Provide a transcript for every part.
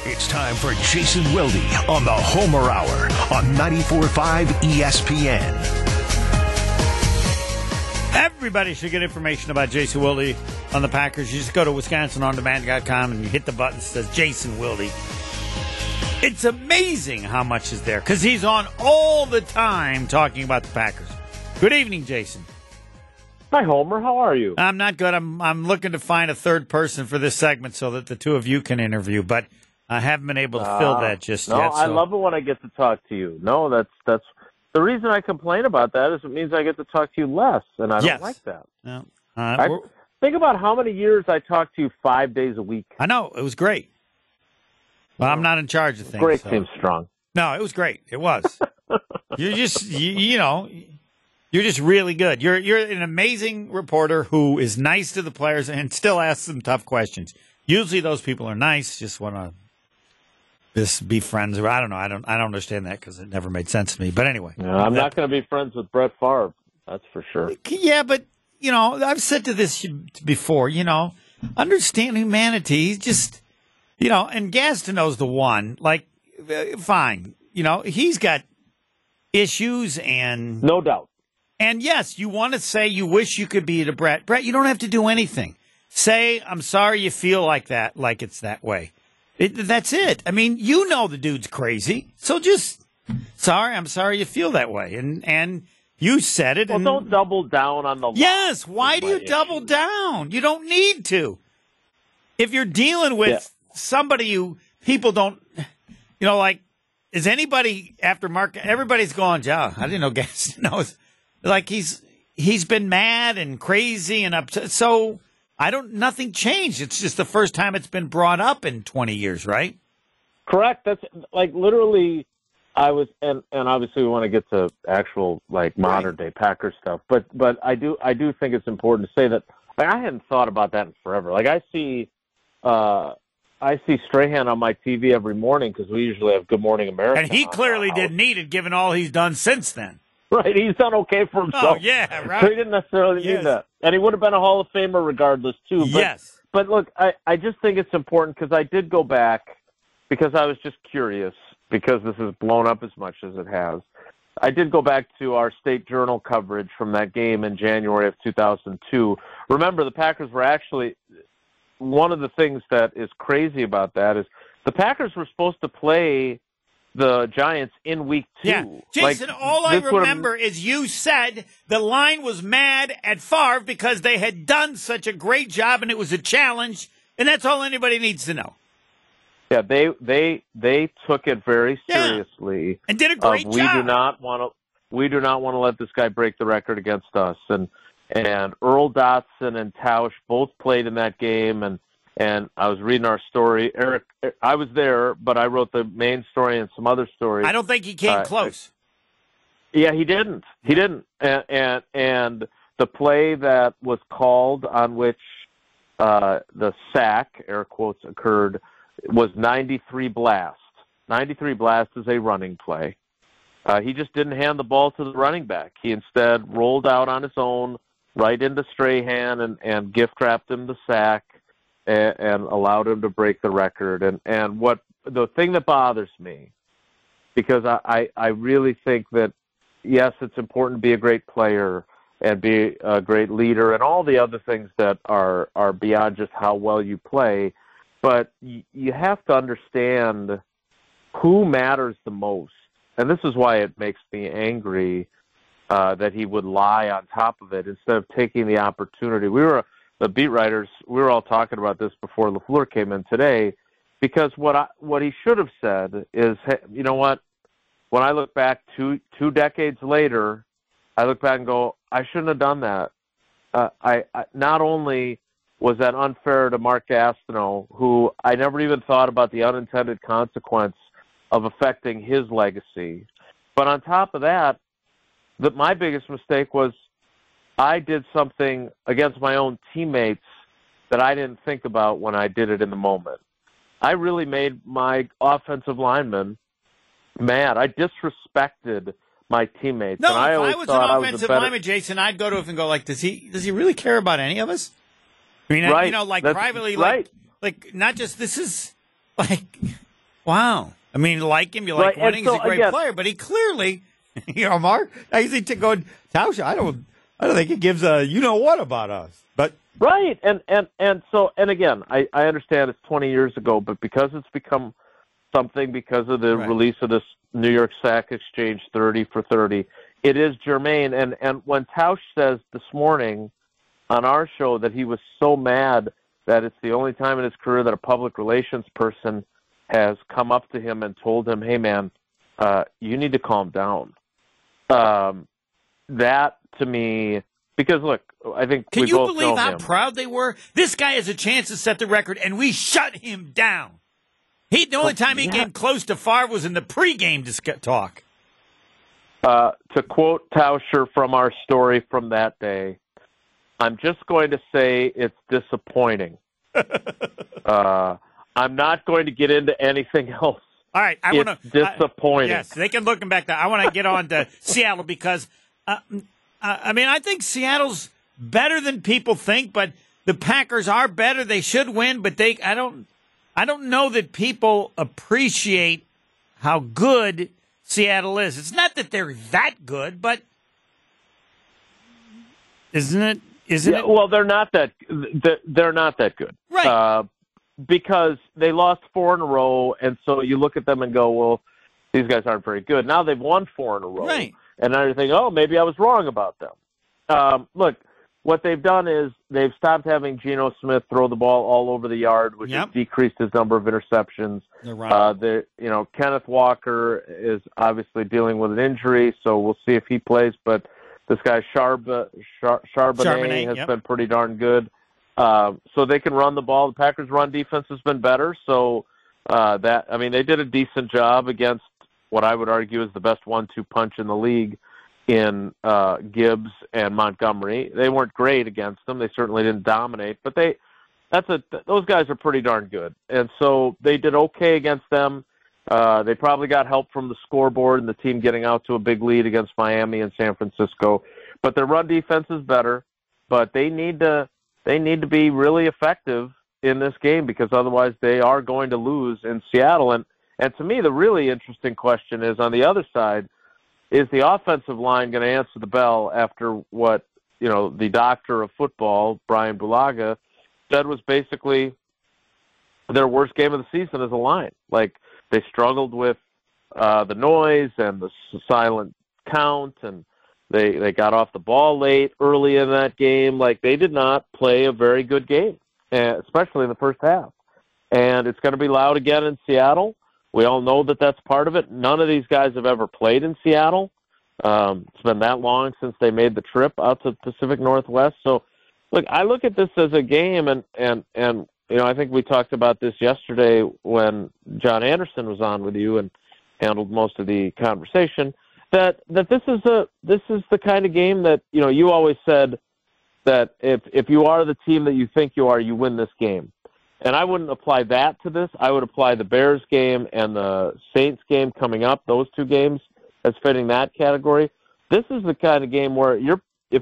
It's time for Jason Wilde on the Homer Hour on 94.5 ESPN. Everybody should get information about Jason Wilde on the Packers. You just go to WisconsinOnDemand.com and you hit the button that says Jason Wilde. It's amazing how much is there because he's on all the time talking about the Packers. Good evening, Jason. Hi, Homer. How are you? I'm not good. I'm looking to find a third person for this segment so that the two of you can interview, but I haven't been able to fill that just yet. No, I love it when I get to talk to you. No, that's the reason I complain about that is it means I get to talk to you less, and I don't like that. No, think about how many years I talked to you 5 days a week. I know. It was great. Well, I'm not in charge of things. Great seems strong. No, it was great. It was. You're just, you're just really good. You're an amazing reporter who is nice to the players and still asks them tough questions. Usually those people are nice, just want to just be friends. I don't know. I don't understand that because it never made sense to me. But anyway. Yeah, I'm not going to be friends with Brett Favre. That's for sure. Yeah, but, I've said to this before, understand humanity, just, and Gastineau's the one. Like, fine. He's got issues and... No doubt. And, yes, you want to say you wish you could be to Brett. Brett, you don't have to do anything. Say, I'm sorry you feel like that, like it's that way. That's it. I mean, the dude's crazy. So just, I'm sorry you feel that way. And you said it. Well, don't double down on the... Yes, why do you double down? You don't need to. If you're dealing with somebody people don't, is anybody after Mark, everybody's going, I didn't know Gastineau's, like he's been mad and crazy and upset. So... nothing changed. It's just the first time it's been brought up in 20 years, right? Correct. That's like literally and obviously we want to get to actual modern day Packer stuff, but I do think it's important to say that I hadn't thought about that in forever. Like I see Strahan on my TV every morning because we usually have Good Morning America. And he clearly didn't need it given all he's done since then. Right, he's done okay for himself. Oh, yeah, right. So he didn't necessarily need that. And he would have been a Hall of Famer regardless, too. But, yes. But look, I just think it's important because I did go back because I was just curious because this has blown up as much as it has. I did go back to our State Journal coverage from that game in January of 2002. Remember, the Packers were actually – one of the things that is crazy about that is the Packers were supposed to play – the Giants in week 2. Yeah. Jason, all I remember is you said the line was mad at Favre because they had done such a great job and it was a challenge, and that's all anybody needs to know. Yeah, they took it very seriously. And did a great job. We do not want to let this guy break the record against us. And Earl Dotson and Tausch both played in that game, and I was reading our story. Eric, I was there, but I wrote the main story and some other stories. I don't think he came close. Yeah, he didn't. He didn't. And the play that was called on which the sack, air quotes, occurred was 93 blast. 93 blast is a running play. He just didn't hand the ball to the running back. He instead rolled out on his own right into Strahan and gift wrapped him the sack. And allowed him to break the record. And what the thing that bothers me, because I really think that, yes, it's important to be a great player and be a great leader and all the other things that are beyond just how well you play, but you have to understand who matters the most. And this is why it makes me angry that he would lie on top of it instead of taking the opportunity. The beat writers, we were all talking about this before LaFleur came in today, because what he should have said is, hey, you know what? When I look back two decades later, I look back and go, I shouldn't have done that. I not only was that unfair to Mark Gastineau, who I never even thought about the unintended consequence of affecting his legacy, but on top of that, my biggest mistake was I did something against my own teammates that I didn't think about when I did it in the moment. I really made my offensive linemen mad. I disrespected my teammates. No, and I if always I was thought an offensive lineman, Jason, I'd go to him and go, does he really care about any of us? I mean, right. Privately, right. like not just this is like Wow. I mean, you like him, you like winning. He's a great player, but he clearly, Mark, I think to go Tausch, I don't think it gives a you-know-what about us. But right, and again, I understand it's 20 years ago, but because it's become something because of the release of this New York Sack Exchange 30 for 30, it is germane. And when Tausch says this morning on our show that he was so mad that it's the only time in his career that a public relations person has come up to him and told him, hey, man, you need to calm down. That, to me, because, look, I think can we you both believe know how him. proud they were? This guy has a chance to set the record, and we shut him down. The only time he came close to Favre was in the pregame talk. To quote Tauscher from our story from that day, I'm just going to say it's disappointing. I'm not going to get into anything else. All right, it's disappointing. Yes, they can look him back there. I want to get on to Seattle because, I think Seattle's better than people think, but the Packers are better. They should win, but I don't know that people appreciate how good Seattle is. It's not that they're that good, but isn't it? Well, they're not that. They're not that good, right? Because they lost 4 in a row, and so you look at them and go, "Well, these guys aren't very good." Now they've won 4 in a row, right? And now you think, "Oh, maybe I was wrong about them." Look, what they've done is they've stopped having Geno Smith throw the ball all over the yard, which has decreased his number of interceptions. Kenneth Walker is obviously dealing with an injury, so we'll see if he plays. But this guy Charbonnet has been pretty darn good. So they can run the ball. The Packers' run defense has been better. So they did a decent job against what I would argue is the best 1-2 punch in the league in Gibbs and Montgomery. They weren't great against them. They certainly didn't dominate, but those guys are pretty darn good. And so they did okay against them. They probably got help from the scoreboard and the team getting out to a big lead against Miami and San Francisco. But their run defense is better, but they need to be really effective in this game because otherwise they are going to lose in Seattle. And to me, the really interesting question is on the other side, is the offensive line going to answer the bell after what, the doctor of football, Brian Bulaga, said was basically their worst game of the season as a line. Like, they struggled with the noise and the silent count, and they got off the ball late early in that game. Like, they did not play a very good game, especially in the first half. And it's going to be loud again in Seattle. We all know that that's part of it. None of these guys have ever played in Seattle. It's been that long since they made the trip out to the Pacific Northwest. So, look, I look at this as a game, and I think we talked about this yesterday when John Anderson was on with you and handled most of the conversation. That this is the kind of game that you always said that if you are the team that you think you are, you win this game. And I wouldn't apply that to this. I would apply the Bears game and the Saints game coming up, those 2 games, as fitting that category. This is the kind of game where you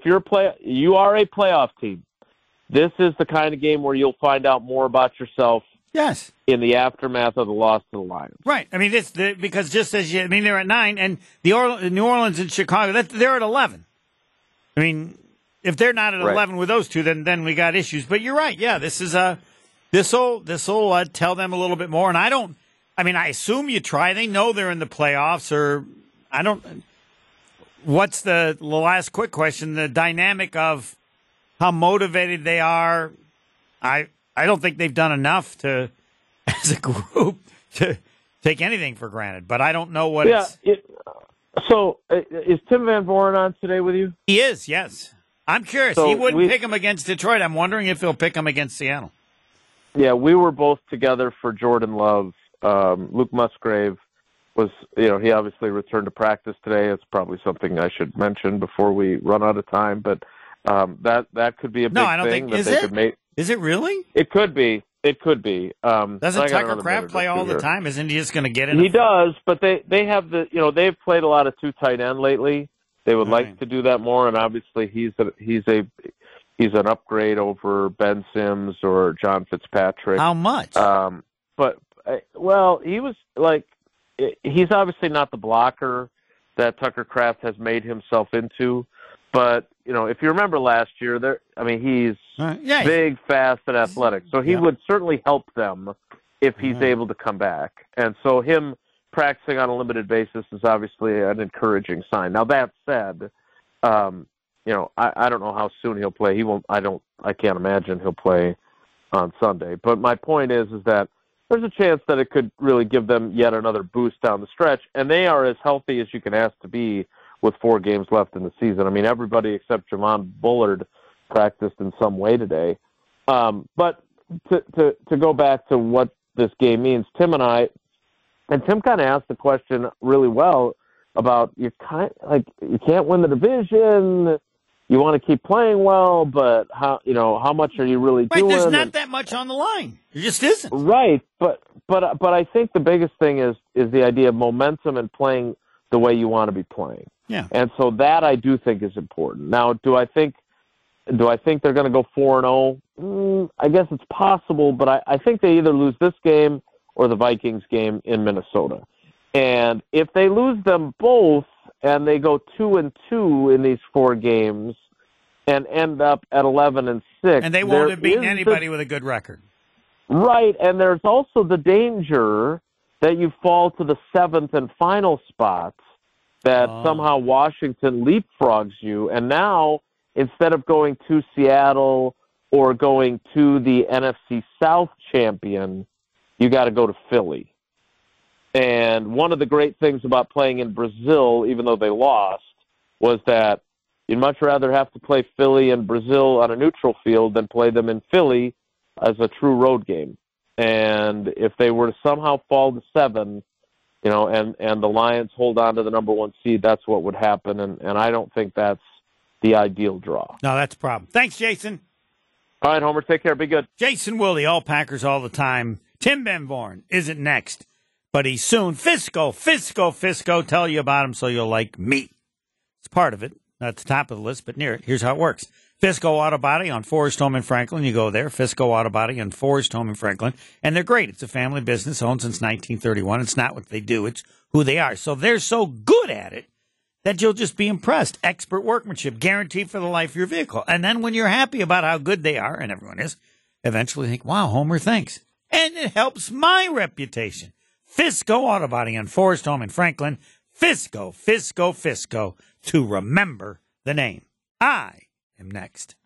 are a playoff team. This is the kind of game where you'll find out more about yourself. Yes. In the aftermath of the loss to the Lions. Right. I mean, because just as they're at 9, and New Orleans and Chicago, they're at 11. I mean, if they're not at 11 with those 2, then we got issues. But you're right. Yeah, this will tell them a little bit more. And I assume you try. They know they're in the playoffs, or I don't. What's the last quick question? The dynamic of how motivated they are. I don't think they've done enough to, as a group, to take anything for granted. But I don't know what So, is Tim Van Voren on today with you? He is, yes. I'm curious. He wouldn't pick him against Detroit. I'm wondering if he'll pick him against Seattle. Yeah, we were both together for Jordan Love. Luke Musgrave was, he obviously returned to practice today. It's probably something I should mention before we run out of time. But that could be a big thing. No, I don't think that they could make. Is it really? It could be. It could be. Doesn't Tucker Kraft play all the time? Isn't he just going to get in? He does, but they have they've played a lot of 2 tight end lately. They would like to do that more, and obviously he's an upgrade over Ben Sims or John Fitzpatrick. How much? But Well, he was like, he's obviously not the blocker that Tucker Kraft has made himself into. But, if you remember last year, he's big, fast, and athletic. So he would certainly help them if he's able to come back. And so him practicing on a limited basis is obviously an encouraging sign. Now, that said, I don't know how soon he'll play. I can't imagine he'll play on Sunday. But my point is that there's a chance that it could really give them yet another boost down the stretch. And they are as healthy as you can ask to be with 4 games left in the season. I mean, everybody except Javon Bullard practiced in some way today. But to go back to what this game means, Tim kind of asked the question really well about you can't win the division. You want to keep playing well, but how much are you really doing? There's not that much on the line. There just isn't. Right, but I think the biggest thing is the idea of momentum and playing the way you want to be playing. Yeah. And so that I do think is important. Now, do I think they're going to go 4-0? I guess it's possible, but I think they either lose this game or the Vikings game in Minnesota. And if they lose them both and they go 2-2 in these 4 games and end up at 11-6, and they won't have beaten anybody with a good record. Right, and there's also the danger that you fall to the 7th and final spots, that somehow Washington leapfrogs you, and now instead of going to Seattle or going to the NFC South champion, you got to go to Philly. And one of the great things about playing in Brazil, even though they lost, was that you'd much rather have to play Philly and Brazil on a neutral field than play them in Philly as a true road game. And if they were to somehow fall to 7, and the Lions hold on to the number 1 seed, that's what would happen. And I don't think that's the ideal draw. No, that's a problem. Thanks, Jason. All right, Homer, take care. Be good. Jason Wilde, all Packers all the time. Tim Benborn isn't next, but he's soon. Fisco, tell you about him so you'll like me. It's part of it. Not at the top of the list, but near it. Here's how it works. Fisco Auto Body on Forest Home in Franklin. You go there, Fisco Auto Body on Forest Home in Franklin. And they're great. It's a family business owned since 1931. It's not what they do. It's who they are. So they're so good at it that you'll just be impressed. Expert workmanship, guaranteed for the life of your vehicle. And then when you're happy about how good they are, and everyone is, eventually think, wow, Homer, thanks. And it helps my reputation. Fisco Auto Body on Forest Home in Franklin. Fisco, to remember the name. I am next.